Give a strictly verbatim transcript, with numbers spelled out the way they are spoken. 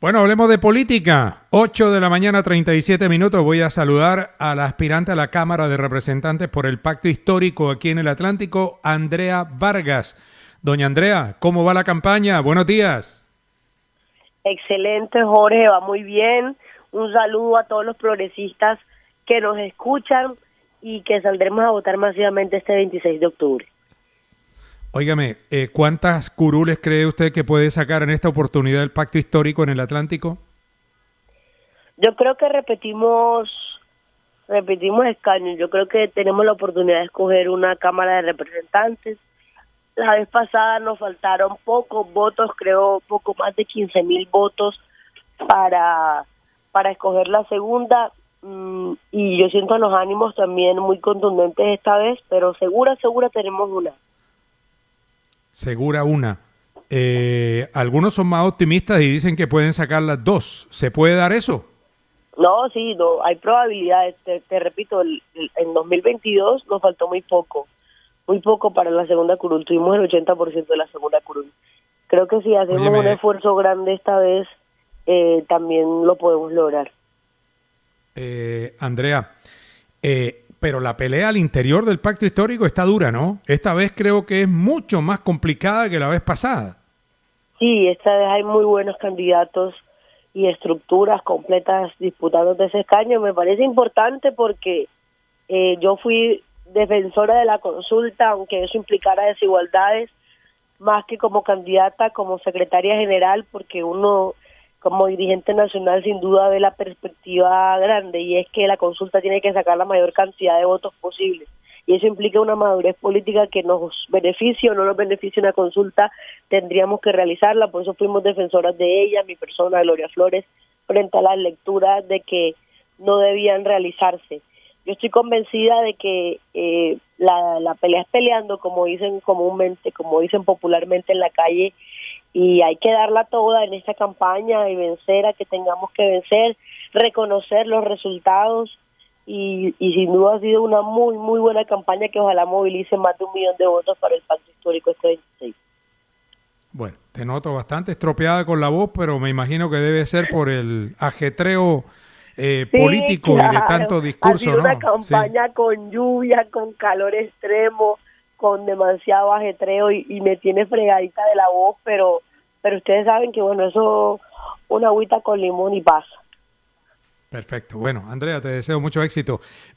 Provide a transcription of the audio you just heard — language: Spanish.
Bueno, hablemos de política. ocho de la mañana, treinta y siete minutos. Voy a saludar a la aspirante a la Cámara de Representantes por el Pacto Histórico aquí en el Atlántico, Andrea Vargas. Doña Andrea, ¿cómo va la campaña? Buenos días. Excelente, Jorge, va muy bien. Un saludo a todos los progresistas que nos escuchan y que saldremos a votar masivamente este veintiséis de octubre. Óigame, eh, ¿cuántas curules cree usted que puede sacar en esta oportunidad el Pacto Histórico en el Atlántico? Yo creo que repetimos repetimos escaños. Yo creo que tenemos la oportunidad de escoger una Cámara de Representantes. La vez pasada nos faltaron pocos votos, creo poco más de quince mil votos para, para escoger la segunda. Mm, y yo siento los ánimos también muy contundentes esta vez, pero segura, segura tenemos una. Segura una. Eh, algunos son más optimistas y dicen que pueden sacar las dos. ¿Se puede dar eso? No, sí, no, hay probabilidades. Te, te repito, el, el, en dos mil veintidós nos faltó muy poco, muy poco para la segunda curul. Tuvimos el ochenta por ciento de la segunda curul. Creo que si hacemos Óyeme, un esfuerzo grande esta vez, eh, también lo podemos lograr. Eh, Andrea, eh, pero la pelea al interior del Pacto Histórico está dura, ¿no? Esta vez creo que es mucho más complicada que la vez pasada. Sí, esta vez hay muy buenos candidatos y estructuras completas disputando ese escaño. Me parece importante porque eh, yo fui defensora de la consulta, aunque eso implicara desigualdades, más que como candidata, como secretaria general, porque uno como dirigente nacional sin duda ve la perspectiva grande, y es que la consulta tiene que sacar la mayor cantidad de votos posible, y eso implica una madurez política que nos beneficie o no nos beneficie una consulta, tendríamos que realizarla. Por eso fuimos defensoras de ella, mi persona, Gloria Flores, frente a las lecturas de que no debían realizarse. Yo estoy convencida de que eh, la, la pelea es peleando, como dicen comúnmente, como dicen popularmente en la calle, y hay que darla toda en esta campaña y vencer a que tengamos que vencer, reconocer los resultados, y, y sin duda ha sido una muy, muy buena campaña que ojalá movilice más de un millón de votos para el Pacto Histórico este veintiséis. Bueno, te noto bastante estropeada con la voz, pero me imagino que debe ser por el ajetreo eh, Sí, político claro. Y de tanto discurso, ha sido ¿no? una campaña sí. Con lluvia, con calor extremo, con demasiado ajetreo, y, y me tiene fregadita de la voz, pero pero ustedes saben que, bueno, eso, una agüita con limón y pasa. Perfecto. Bueno, Andrea, te deseo mucho éxito.